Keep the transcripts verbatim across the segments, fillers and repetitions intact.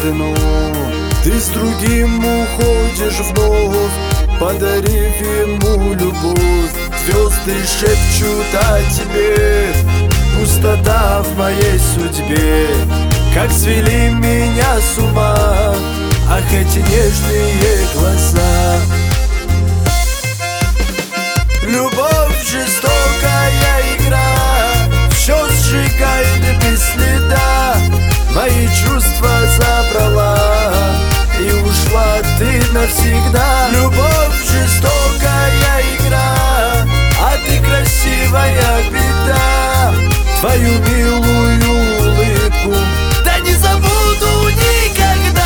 одну. Ты с другим уходишь вновь, подарив ему любовь. Звезды шепчут о тебе, пустота в моей судьбе. Как свели меня с ума, ах, эти нежные глаза. Любовь жестокая игра, все сжигает без следа. Мои чувства забрала, и ушла ты навсегда. Любовь жестокая игра, а ты красивая беда. Твою милую улыбку да не забуду никогда.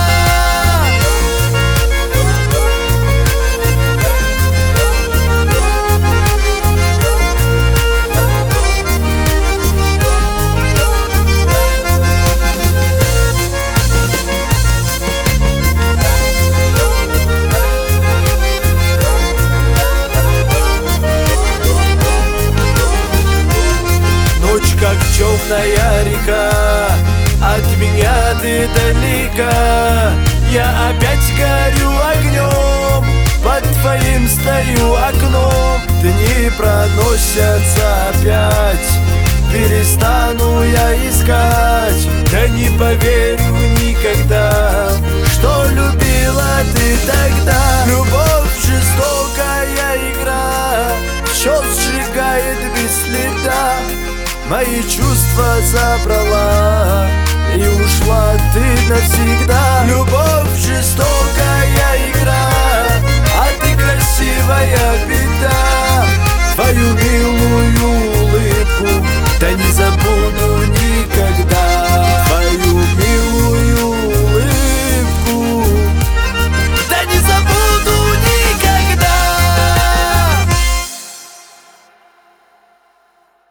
Как темная река, от меня ты далека. Я опять горю огнем, под твоим стою окном. Дни проносятся опять, перестану я искать. Да не поверю никогда, что любила ты тогда. Любовь жестокая игра, все сжигает без следа. Мои чувства забрала, и ушла ты навсегда. Любовь жестокая игра,